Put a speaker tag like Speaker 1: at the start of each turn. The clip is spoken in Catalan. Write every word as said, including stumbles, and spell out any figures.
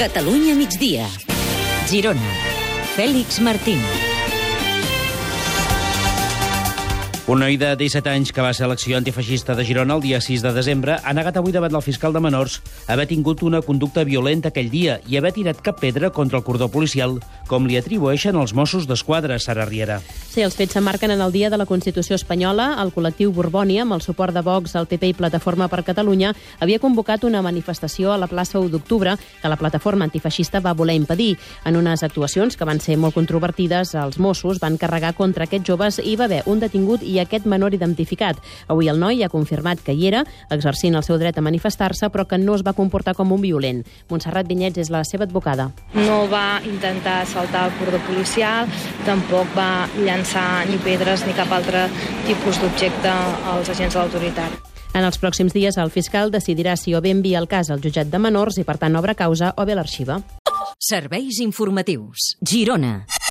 Speaker 1: Catalunya migdia. Girona. Fèlix Martín.
Speaker 2: Un noi de disset anys que va ser a l'acció antifeixista de Girona el dia sis de desembre ha negat avui davant del fiscal de menors haver tingut una conducta violenta aquell dia i haver tirat cap pedra contra el cordó policial, com li atribueixen els Mossos d'Esquadra, Sara Riera.
Speaker 3: Sí, els fets s'emmarquen en el dia de la Constitució espanyola. El col·lectiu Borbònia, amb el suport de Vox, el P P i Plataforma per Catalunya, havia convocat una manifestació a la plaça u d'octubre que la plataforma antifeixista va voler impedir. En unes actuacions que van ser molt controvertides, els Mossos van carregar contra aquests joves i hi va haver un detingut i aquest menor identificat. Avui el noi ha confirmat que hi era, exercint el seu dret a manifestar-se, però que no es va comportar com un violent. Montserrat Vinyets és la seva advocada.
Speaker 4: No va intentar saltar el cordó policial, tampoc va llançar ni pedres ni cap altre tipus d'objecte als agents de l'autoritat.
Speaker 3: En els pròxims dies, el fiscal decidirà si o bé envia el cas al jutjat de menors i, per tant, obre causa o bé l'arxiva.
Speaker 1: Serveis informatius. Girona.